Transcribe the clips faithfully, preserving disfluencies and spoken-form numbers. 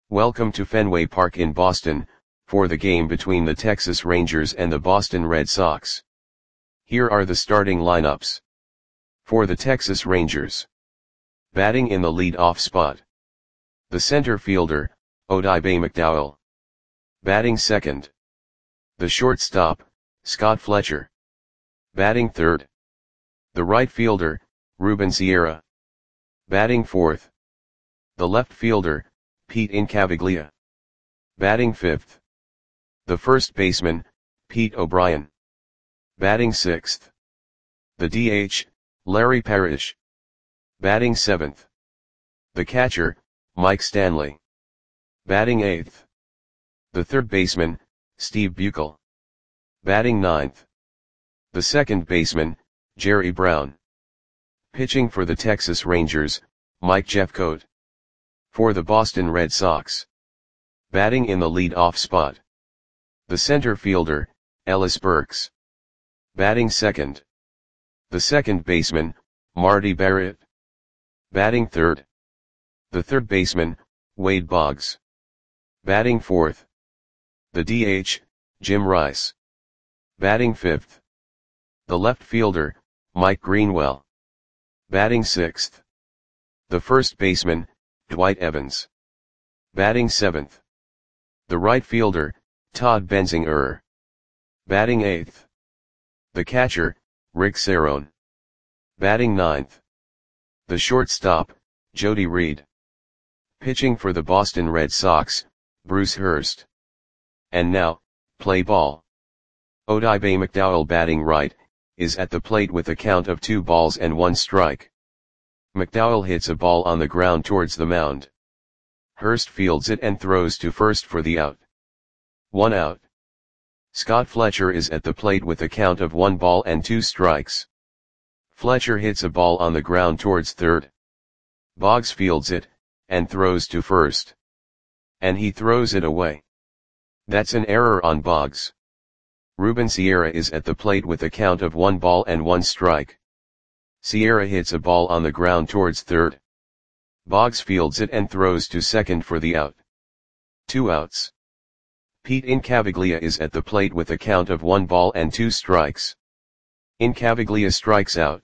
Welcome to Fenway Park in Boston, for the game between the Texas Rangers and the Boston Red Sox. Here are the starting lineups. For the Texas Rangers. Batting in the lead-off spot. The center fielder, Oddibe McDowell. Batting second. The shortstop, Scott Fletcher. Batting third. The right fielder, Ruben Sierra. Batting fourth. The left fielder, Pete Incaviglia. Batting fifth. The first baseman, Pete O'Brien. Batting sixth. The D H, Larry Parrish. Batting seventh. The catcher, Mike Stanley. Batting eighth. The third baseman, Steve Buechel. Batting ninth. The second baseman, Jerry Brown. Pitching for the Texas Rangers, Mike Jeffcoat. For the Boston Red Sox. Batting in the lead-off spot. The center fielder, Ellis Burks. Batting second. The second baseman, Marty Barrett. Batting third. The third baseman, Wade Boggs. Batting fourth. The D H, Jim Rice. Batting fifth. The left fielder, Mike Greenwell. Batting sixth. The first baseman, Dwight Evans. Batting seventh. The right fielder, Todd Benzinger. Batting eighth. The catcher, Rick Cerone. Batting ninth. The shortstop, Jody Reed. Pitching for the Boston Red Sox, Bruce Hurst. And now, play ball. Oddibe McDowell batting right, is at the plate with a count of two balls and one strike. McDowell hits a ball on the ground towards the mound. Hurst fields it and throws to first for the out. One out. Scott Fletcher is at the plate with a count of one ball and two strikes. Fletcher hits a ball on the ground towards third. Boggs fields it, and throws to first. And he throws it away. That's an error on Boggs. Ruben Sierra is at the plate with a count of one ball and one strike. Sierra hits a ball on the ground towards third. Boggs fields it and throws to second for the out. Two outs. Pete Incaviglia is at the plate with a count of one ball and two strikes. Incaviglia strikes out.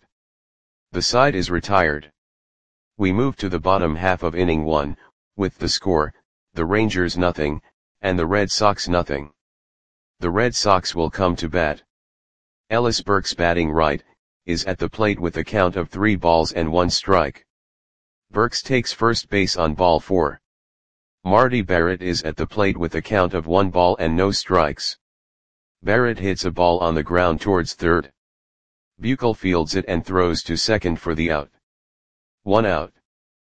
The side is retired. We move to the bottom half of inning one, with the score, the Rangers nothing, and the Red Sox nothing. The Red Sox will come to bat. Ellis Burks batting right, is at the plate with a count of three balls and one strike. Burks takes first base on ball four. Marty Barrett is at the plate with a count of one ball and no strikes. Barrett hits a ball on the ground towards third. Buechel fields it and throws to second for the out. One out.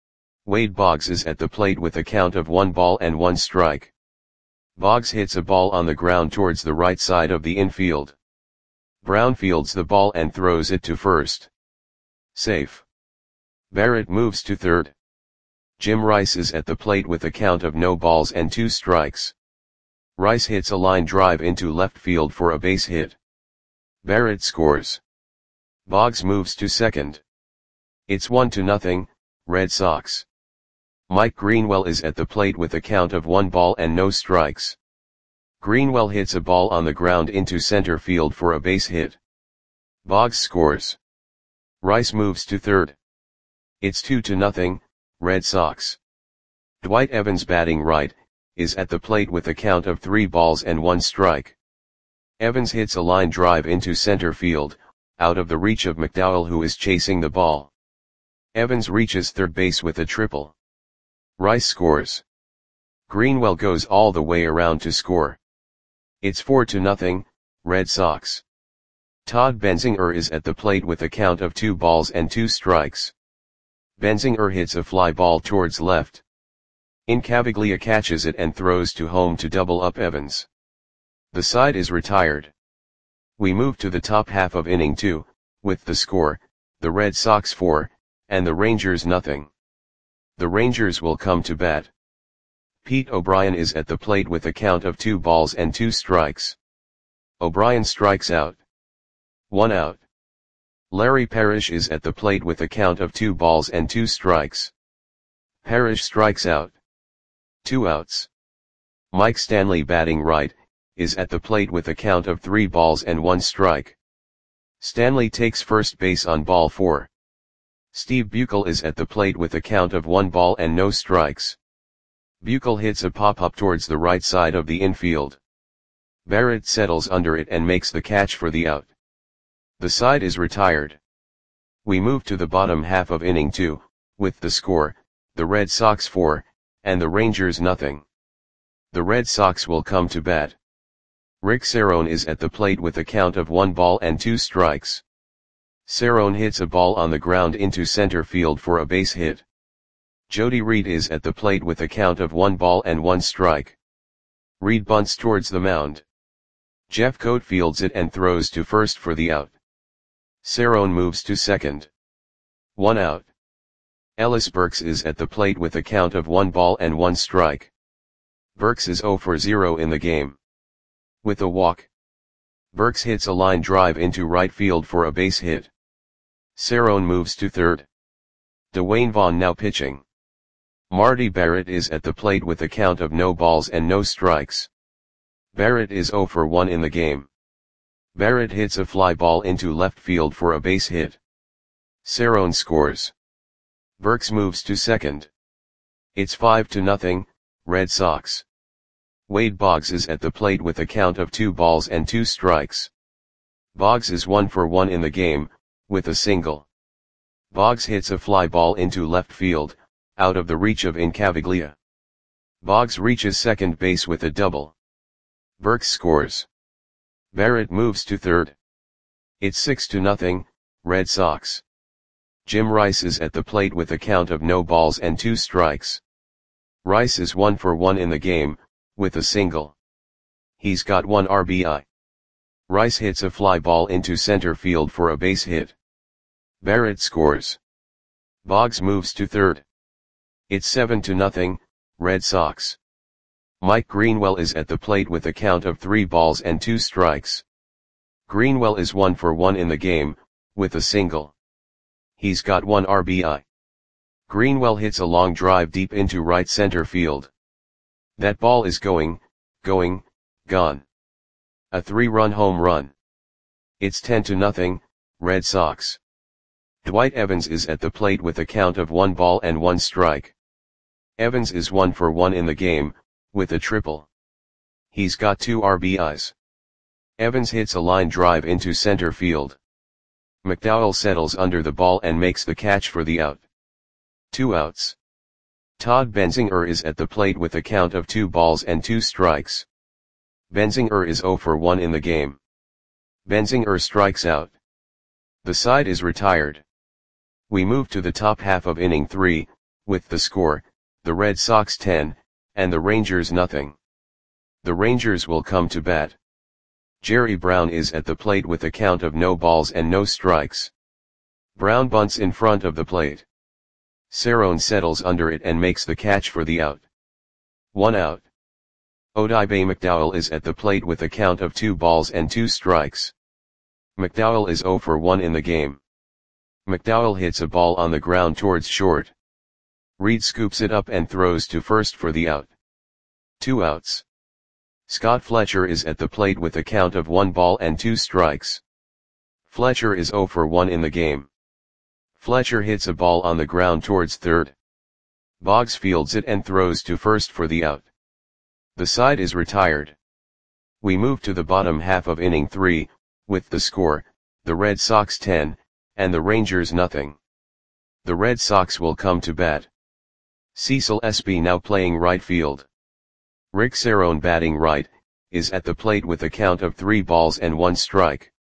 Wade Boggs is at the plate with a count of one ball and one strike. Boggs hits a ball on the ground towards the right side of the infield. Brown fields the ball and throws it to first. Safe. Barrett moves to third. Jim Rice is at the plate with a count of no balls and two strikes. Rice hits a line drive into left field for a base hit. Barrett scores. Boggs moves to second. It's one to nothing, Red Sox. Mike Greenwell is at the plate with a count of one ball and no strikes. Greenwell hits a ball on the ground into center field for a base hit. Boggs scores. Rice moves to third. It's two to nothing, Red Sox. Dwight Evans batting right, is at the plate with a count of three balls and one strike. Evans hits a line drive into center field, out of the reach of McDowell who is chasing the ball. Evans reaches third base with a triple. Rice scores. Greenwell goes all the way around to score. It's four to nothing, Red Sox. Todd Benzinger is at the plate with a count of two balls and two strikes. Benzinger hits a fly ball towards left. Incaviglia catches it and throws to home to double up Evans. The side is retired. We move to the top half of inning two, with the score, the Red Sox four, and the Rangers nothing. The Rangers will come to bat. Pete O'Brien is at the plate with a count of two balls and two strikes. O'Brien strikes out. One out. Larry Parrish is at the plate with a count of two balls and two strikes. Parrish strikes out. Two outs. Mike Stanley, batting right, is at the plate with a count of three balls and one strike. Stanley takes first base on ball four. Steve Buechel is at the plate with a count of one ball and no strikes. Buechel hits a pop-up towards the right side of the infield. Barrett settles under it and makes the catch for the out. The side is retired. We move to the bottom half of inning two, with the score, the Red Sox four, and the Rangers nothing. The Red Sox will come to bat. Rick Cerone is at the plate with a count of one ball and two strikes. Cerone hits a ball on the ground into center field for a base hit. Jody Reed is at the plate with a count of one ball and one strike. Reed bunts towards the mound. Jeffcoat fields it and throws to first for the out. Cerone moves to second. One out. Ellis Burks is at the plate with a count of one ball and one strike. Burks is zero for zero in the game. With a walk, Burks hits a line drive into right field for a base hit. Cerone moves to third. Dwayne Vaughn now pitching. Marty Barrett is at the plate with a count of no balls and no strikes. Barrett is zero for one in the game. Barrett hits a fly ball into left field for a base hit. Cerone scores. Burks moves to second. It's five to nothing, Red Sox. Wade Boggs is at the plate with a count of two balls and two strikes. Boggs is one for one in the game, with a single. Boggs hits a fly ball into left field, out of the reach of Incaviglia. Boggs reaches second base with a double. Burks scores. Barrett moves to third. It's six to nothing, Red Sox. Jim Rice is at the plate with a count of no balls and two strikes. Rice is one for one in the game, with a single. He's got one R B I. Rice hits a fly ball into center field for a base hit. Barrett scores. Boggs moves to third. It's seven to nothing, Red Sox. Mike Greenwell is at the plate with a count of three balls and two strikes. Greenwell is one for one in the game, with a single. He's got one R B I. Greenwell hits a long drive deep into right center field. That ball is going, going, gone. A three-run home run. It's ten to nothing, Red Sox. Dwight Evans is at the plate with a count of one ball and one strike. Evans is one for one in the game, with a triple. He's got two R B Is. Evans hits a line drive into center field. McDowell settles under the ball and makes the catch for the out. Two outs. Todd Benzinger is at the plate with a count of two balls and two strikes. Benzinger is zero for one in the game. Benzinger strikes out. The side is retired. We move to the top half of inning three, with the score, the Red Sox ten, and the Rangers nothing. The Rangers will come to bat. Jerry Brown is at the plate with a count of no balls and no strikes. Brown bunts in front of the plate. Cerone settles under it and makes the catch for the out. One out. Odibe McDowell is at the plate with a count of two balls and two strikes. McDowell is zero for one in the game. McDowell hits a ball on the ground towards short. Reed scoops it up and throws to first for the out. Two outs. Scott Fletcher is at the plate with a count of one ball and two strikes. Fletcher is zero for one in the game. Fletcher hits a ball on the ground towards third. Boggs fields it and throws to first for the out. The side is retired. We move to the bottom half of inning three, with the score, the Red Sox ten, and the Rangers nothing. The Red Sox will come to bat. Cecil Espy now playing right field. Rick Cerone batting right, is at the plate with a count of three balls and one strike.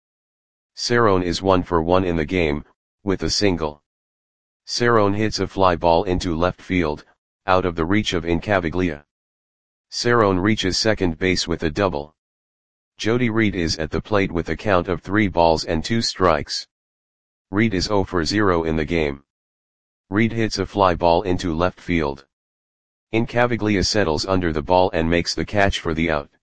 Cerone is one for one in the game, with a single. Cerone hits a fly ball into left field, out of the reach of Incaviglia. Cerone reaches second base with a double. Jody Reed is at the plate with a count of three balls and two strikes. Reed is zero for zero in the game. Reed hits a fly ball into left field. Incaviglia settles under the ball and makes the catch for the out.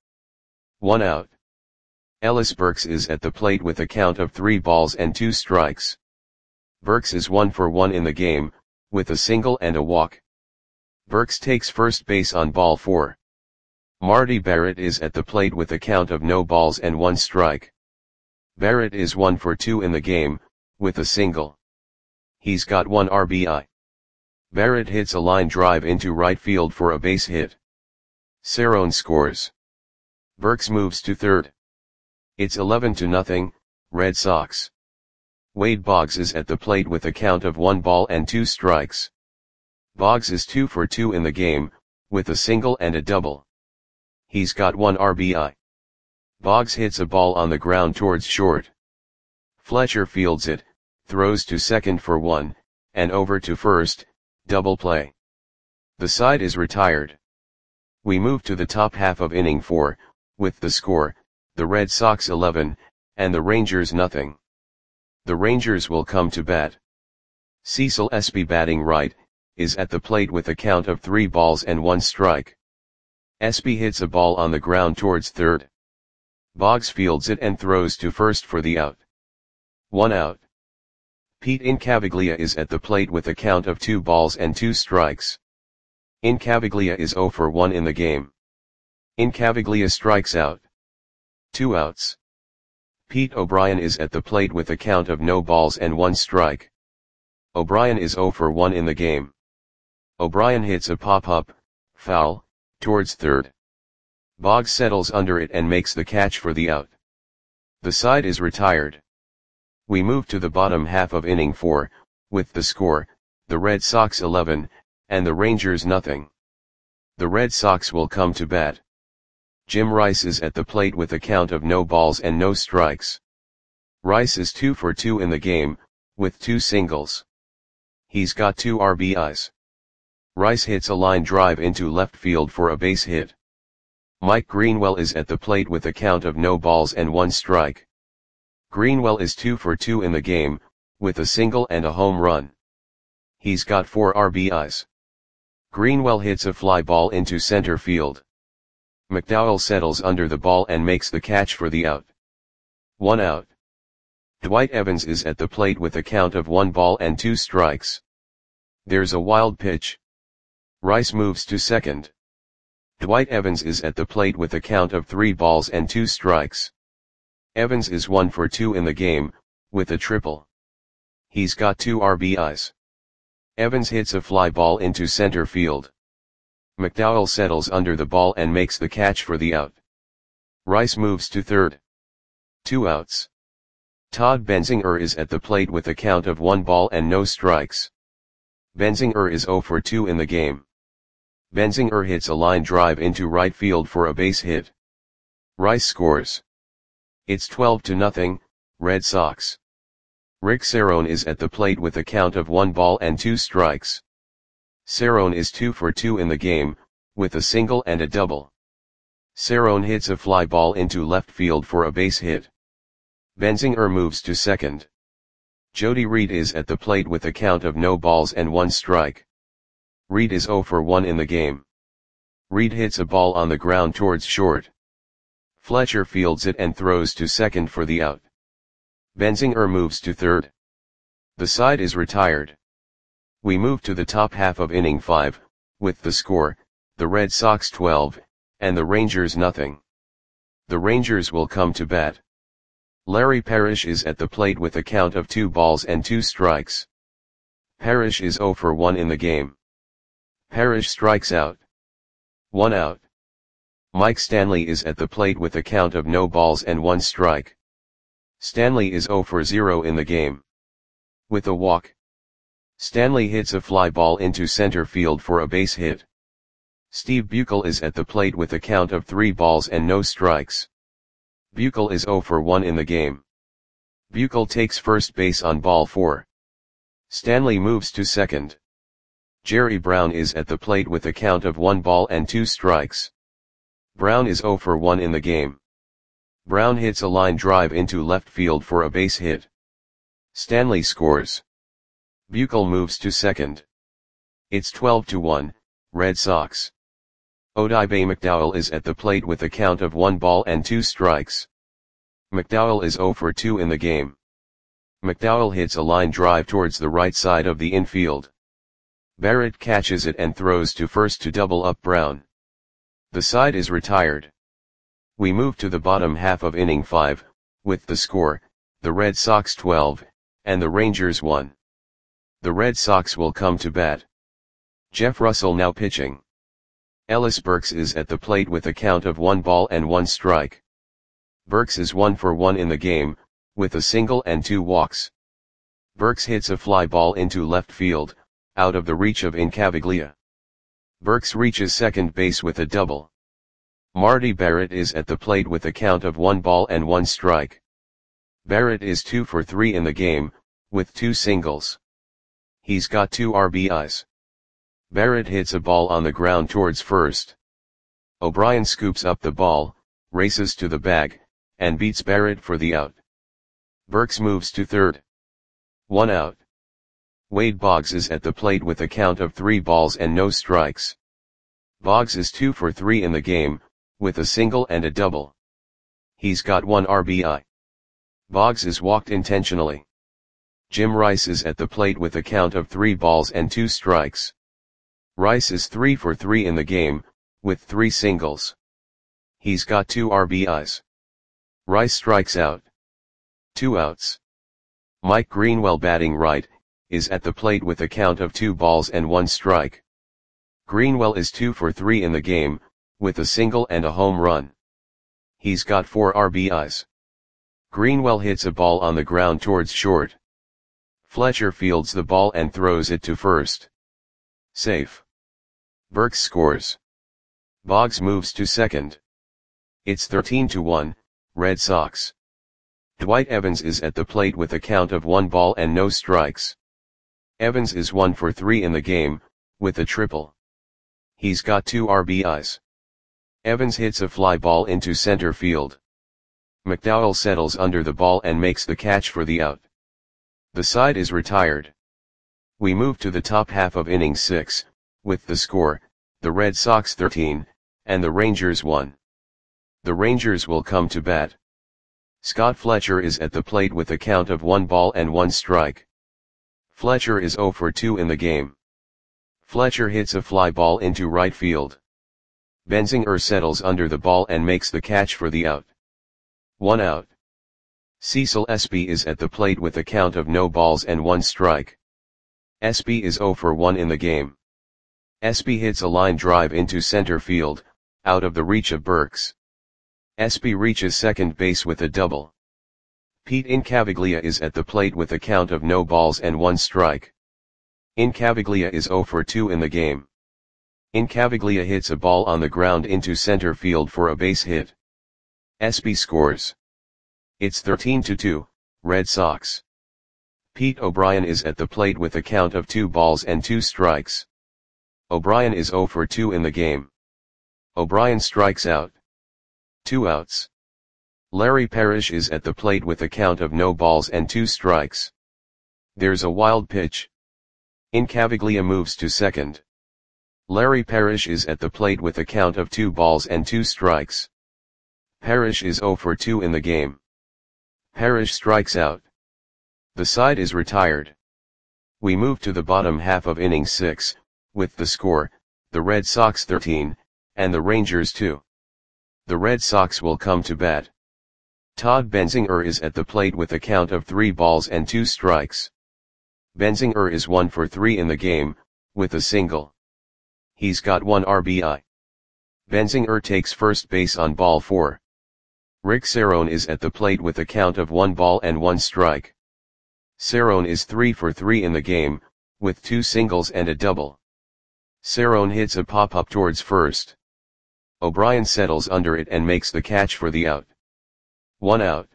One out. Ellis Burks is at the plate with a count of three balls and two strikes. Burks is one for one in the game, with a single and a walk. Burks takes first base on ball four. Marty Barrett is at the plate with a count of no balls and one strike. Barrett is one for two in the game, with a single. He's got one R B I. Barrett hits a line drive into right field for a base hit. Cerrone scores. Burks moves to third. It's eleven to nothing, Red Sox. Wade Boggs is at the plate with a count of one ball and two strikes. Boggs is two for two in the game, with a single and a double. He's got one R B I. Boggs hits a ball on the ground towards short. Fletcher fields it, throws to second for one, and over to first, double play. The side is retired. We move to the top half of inning four, with the score, the Red Sox eleven, and the Rangers nothing. The Rangers will come to bat. Cecil Espy, batting right, is at the plate with a count of three balls and one strike. Espy hits a ball on the ground towards third. Boggs fields it and throws to first for the out. One out. Pete Incaviglia is at the plate with a count of two balls and two strikes. Incaviglia is zero for one in the game. Incaviglia strikes out. Two outs. Pete O'Brien is at the plate with a count of no balls and one strike. O'Brien is zero for one in the game. O'Brien hits a pop-up, foul, towards third. Boggs settles under it and makes the catch for the out. The side is retired. We move to the bottom half of inning four, with the score, the Red Sox eleven, and the Rangers nothing. The Red Sox will come to bat. Jim Rice is at the plate with a count of no balls and no strikes. Rice is two for two in the game, with two singles. He's got two R B Is. Rice hits a line drive into left field for a base hit. Mike Greenwell is at the plate with a count of no balls and one strike. Greenwell is two for two in the game, with a single and a home run. He's got four R B Is. Greenwell hits a fly ball into center field. McDowell settles under the ball and makes the catch for the out. One out. Dwight Evans is at the plate with a count of one ball and two strikes. There's a wild pitch. Rice moves to second. Dwight Evans is at the plate with a count of three balls and two strikes. Evans is one for two in the game, with a triple. He's got two R B Is. Evans hits a fly ball into center field. McDowell settles under the ball and makes the catch for the out. Rice moves to third. Two outs. Todd Benzinger is at the plate with a count of one ball and no strikes. Benzinger is zero for two in the game. Benzinger hits a line drive into right field for a base hit. Rice scores. It's twelve to nothing, Red Sox. Rick Cerrone is at the plate with a count of one ball and two strikes. Cerrone is two for two in the game, with a single and a double. Cerrone hits a fly ball into left field for a base hit. Benzinger moves to second. Jody Reed is at the plate with a count of no balls and one strike. Reed is zero for one in the game. Reed hits a ball on the ground towards short. Fletcher fields it and throws to second for the out. Benzinger moves to third. The side is retired. We move to the top half of inning five, with the score, the Red Sox twelve, and the Rangers nothing. The Rangers will come to bat. Larry Parrish is at the plate with a count of two balls and two strikes. Parrish is zero for one in the game. Parrish strikes out. One out. Mike Stanley is at the plate with a count of no balls and one strike. Stanley is zero for zero in the game. With a walk. Stanley hits a fly ball into center field for a base hit. Steve Buechel is at the plate with a count of three balls and no strikes. Buechel is zero for one in the game. Buechel takes first base on ball four. Stanley moves to second. Jerry Brown is at the plate with a count of one ball and two strikes. Brown is zero for one in the game. Brown hits a line drive into left field for a base hit. Stanley scores. Buechel moves to second. It's twelve to one, Red Sox. Odibe McDowell is at the plate with a count of one ball and two strikes. McDowell is zero for two in the game. McDowell hits a line drive towards the right side of the infield. Barrett catches it and throws to first to double up Brown. The side is retired. We move to the bottom half of inning five, with the score, the Red Sox twelve, and the Rangers one. The Red Sox will come to bat. Jeff Russell now pitching. Ellis Burks is at the plate with a count of one ball and one strike. Burks is one for one in the game, with a single and two walks. Burks hits a fly ball into left field, out of the reach of Incaviglia. Burks reaches second base with a double. Marty Barrett is at the plate with a count of one ball and one strike. Barrett is two for three in the game, with two singles. He's got two R B Is. Barrett hits a ball on the ground towards first. O'Brien scoops up the ball, races to the bag, and beats Barrett for the out. Burks moves to third. One out. Wade Boggs is at the plate with a count of three balls and no strikes. Boggs is two for three in the game, with a single and a double. He's got one R B I. Boggs is walked intentionally. Jim Rice is at the plate with a count of three balls and two strikes. Rice is three for three in the game, with three singles. He's got two R B Is. Rice strikes out. Two outs. Mike Greenwell, batting right, is at the plate with a count of two balls and one strike. Greenwell is two for three in the game, with a single and a home run. He's got four R B Is. Greenwell hits a ball on the ground towards short. Fletcher fields the ball and throws it to first. Safe. Burks scores. Boggs moves to second. It's thirteen to one, Red Sox. Dwight Evans is at the plate with a count of one ball and no strikes. Evans is one for three in the game, with a triple. He's got two R B Is. Evans hits a fly ball into center field. McDowell settles under the ball and makes the catch for the out. The side is retired. We move to the top half of inning six, with the score, the Red Sox thirteen, and the Rangers one. The Rangers will come to bat. Scott Fletcher is at the plate with a count of one ball and one strike. Fletcher is zero for two in the game. Fletcher hits a fly ball into right field. Benzinger settles under the ball and makes the catch for the out. One out. Cecil Espy is at the plate with a count of no balls and one strike. Espy is zero for one in the game. Espy hits a line drive into center field, out of the reach of Burks. Espy reaches second base with a double. Pete Incaviglia is at the plate with a count of no balls and one strike. Incaviglia is zero for two in the game. Incaviglia hits a ball on the ground into center field for a base hit. Espy scores. It's thirteen to two, Red Sox. Pete O'Brien is at the plate with a count of two balls and two strikes. O'Brien is zero for two in the game. O'Brien strikes out. Two outs. Larry Parrish is at the plate with a count of no balls and two strikes. There's a wild pitch. Incaviglia moves to second. Larry Parrish is at the plate with a count of two balls and two strikes. Parrish is zero for two in the game. Parrish strikes out. The side is retired. We move to the bottom half of inning six, with the score, the Red Sox thirteen, and the Rangers two. The Red Sox will come to bat. Todd Benzinger is at the plate with a count of three balls and two strikes. Benzinger is one for three in the game, with a single. He's got one R B I. Benzinger takes first base on ball four. Rick Cerrone is at the plate with a count of one ball and one strike. Cerrone is three for three in the game, with two singles and a double. Cerrone hits a pop-up towards first. O'Brien settles under it and makes the catch for the out. One out.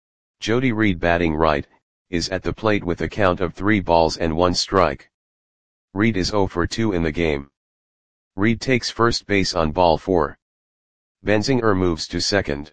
Jody Reed, batting right, is at the plate with a count of three balls and one strike. Reed is zero for two in the game. Reed takes first base on ball four. Benzinger moves to second.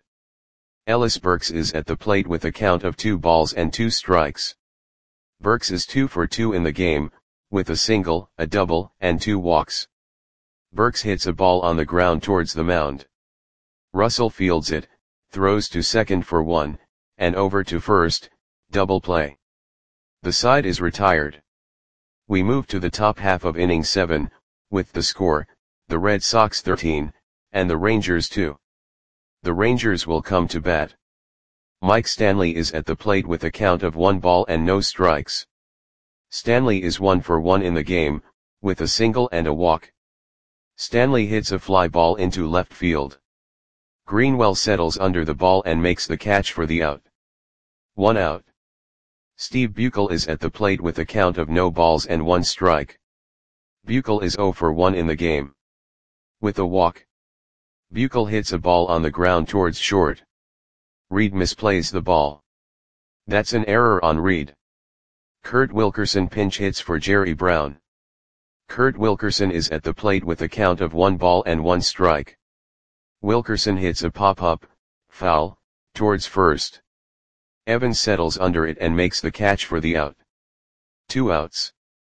Ellis Burks is at the plate with a count of two balls and two strikes. Burks is two for two in the game, with a single, a double, and two walks. Burks hits a ball on the ground towards the mound. Russell fields it, throws to second for one, and over to first, double play. The side is retired. We move to the top half of inning seven, with the score, the Red Sox thirteen, and the Rangers two. The Rangers will come to bat. Mike Stanley is at the plate with a count of one ball and no strikes. Stanley is one for one in the game, with a single and a walk. Stanley hits a fly ball into left field. Greenwell settles under the ball and makes the catch for the out. One out. Steve Buechele is at the plate with a count of no balls and one strike. Buechele is zero for one in the game. With a walk. Buechele hits a ball on the ground towards short. Reed misplays the ball. That's an error on Reed. Kurt Wilkerson pinch hits for Jerry Brown. Kurt Wilkerson is at the plate with a count of one ball and one strike. Wilkerson hits a pop-up, foul, towards first. Evans settles under it and makes the catch for the out. Two outs.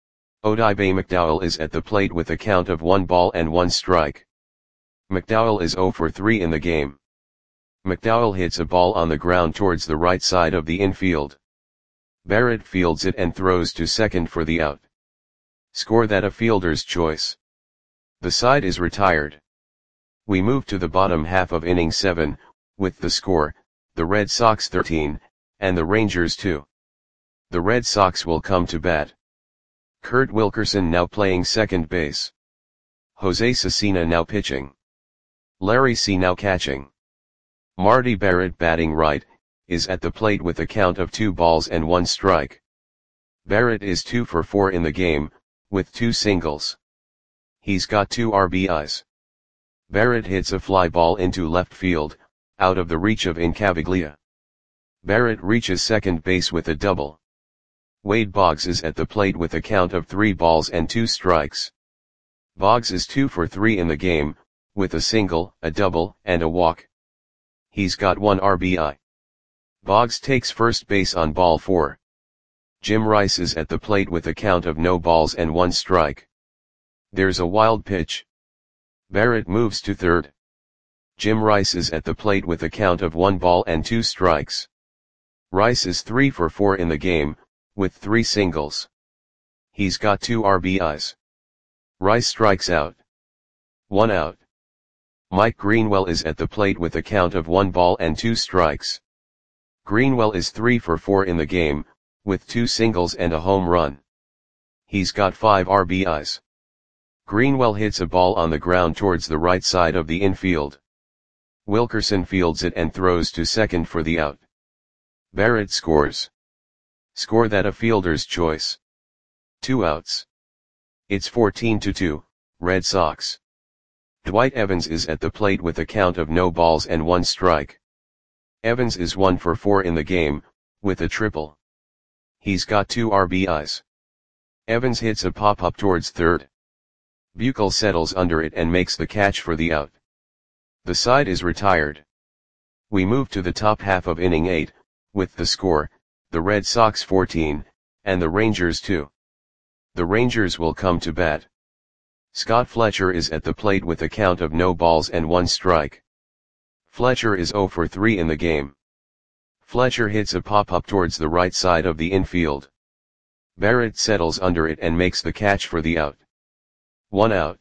Odibe McDowell is at the plate with a count of one ball and one strike. McDowell is zero for three in the game. McDowell hits a ball on the ground towards the right side of the infield. Barrett fields it and throws to second for the out. Score that a fielder's choice. The side is retired. We move to the bottom half of inning seven, with the score, the Red Sox thirteen, and the Rangers two. The Red Sox will come to bat. Kurt Wilkerson now playing second base. Jose Cecina now pitching. Larry C. now catching. Marty Barrett batting right, is at the plate with a count of two balls and one strike. Barrett is two for four in the game, with two singles. He's got two R B Is. Barrett hits a fly ball into left field, out of the reach of Incaviglia. Barrett reaches second base with a double. Wade Boggs is at the plate with a count of three balls and two strikes. Boggs is two for three in the game, with a single, a double, and a walk. He's got one R B I. Boggs takes first base on ball four. Jim Rice is at the plate with a count of no balls and one strike. There's a wild pitch. Barrett moves to third. Jim Rice is at the plate with a count of one ball and two strikes. Rice is three for four in the game, with three singles. He's got two R B Is. Rice strikes out. One out. Mike Greenwell is at the plate with a count of one ball and two strikes. Greenwell is three for four in the game, with two singles and a home run. He's got five R B Is. Greenwell hits a ball on the ground towards the right side of the infield. Wilkerson fields it and throws to second for the out. Barrett scores. Score that a fielder's choice. Two outs. It's fourteen to two, Red Sox. Dwight Evans is at the plate with a count of no balls and one strike. Evans is one for four in the game, with a triple. He's got two R B Is. Evans hits a pop-up towards third. Buechele settles under it and makes the catch for the out. The side is retired. We move to the top half of inning eight, with the score, the Red Sox fourteen, and the Rangers two. The Rangers will come to bat. Scott Fletcher is at the plate with a count of no balls and one strike. Fletcher is zero for three in the game. Fletcher hits a pop-up towards the right side of the infield. Barrett settles under it and makes the catch for the out. One out.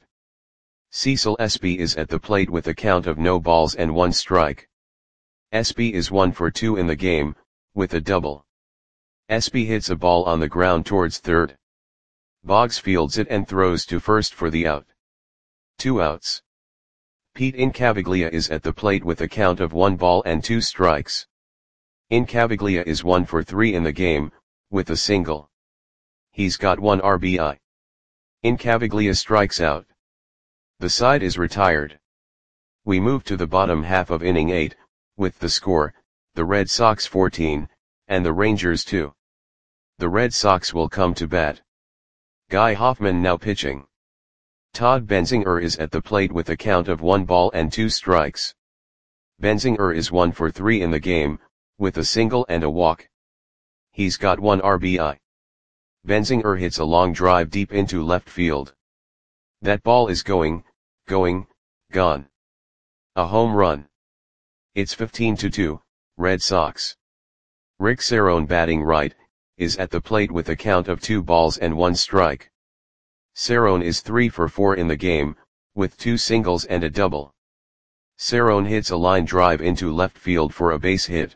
Cecil Espy is at the plate with a count of no balls and one strike. Espy is one for two in the game, with a double. Espy hits a ball on the ground towards third. Boggs fields it and throws to first for the out. Two outs. Pete Incaviglia is at the plate with a count of one ball and two strikes. Incaviglia is one for three in the game, with a single. He's got one R B I. Incaviglia strikes out. The side is retired. We move to the bottom half of inning eight, with the score, the Red Sox fourteen, and the Rangers two. The Red Sox will come to bat. Guy Hoffman now pitching. Todd Benzinger is at the plate with a count of one ball and two strikes. Benzinger is one for three in the game, with a single and a walk. He's got one R B I. Benzinger hits a long drive deep into left field. That ball is going, going, gone. A home run. It's fifteen to two, Red Sox. Rick Cerone batting right, is at the plate with a count of two balls and one strike. Cerrone is three for four in the game, with two singles and a double. Cerrone hits a line drive into left field for a base hit.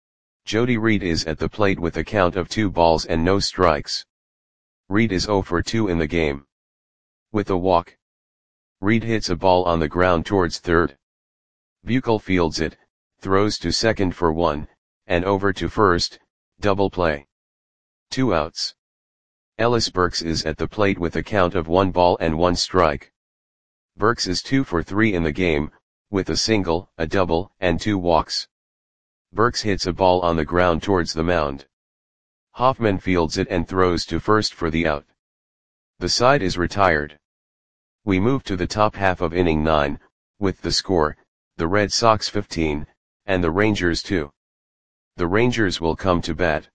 Jody Reed is at the plate with a count of two balls and no strikes. Reed is zero for two in the game. With a walk, Reed hits a ball on the ground towards third. Buechele fields it, throws to second for one, and over to first, double play. Two outs. Ellis Burks is at the plate with a count of one ball and one strike. Burks is two for three in the game, with a single, a double, and two walks. Burks hits a ball on the ground towards the mound. Hoffman fields it and throws to first for the out. The side is retired. We move to the top half of inning nine, with the score, the Red Sox fifteen, and the Rangers two. The Rangers will come to bat.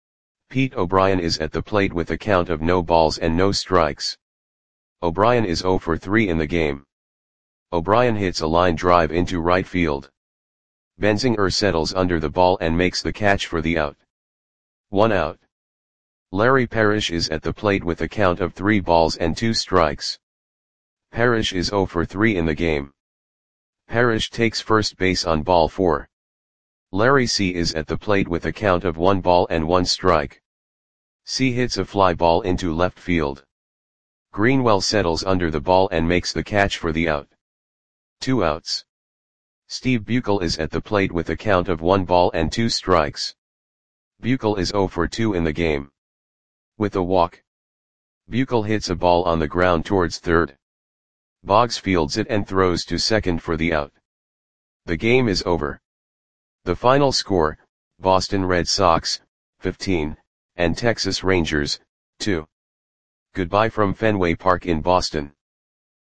Pete O'Brien is at the plate with a count of no balls and no strikes. O'Brien is zero for three in the game. O'Brien hits a line drive into right field. Benzinger settles under the ball and makes the catch for the out. One out. Larry Parrish is at the plate with a count of three balls and two strikes. Parrish is zero for three in the game. Parrish takes first base on ball four. Larry C. is at the plate with a count of one ball and one strike. C. hits a fly ball into left field. Greenwell settles under the ball and makes the catch for the out. Two outs. Steve Buechele is at the plate with a count of one ball and two strikes. Buechele is zero for two in the game. With a walk, Buechele hits a ball on the ground towards third. Boggs fields it and throws to second for the out. The game is over. The final score, Boston Red Sox, fifteen, and Texas Rangers, two. Goodbye from Fenway Park in Boston.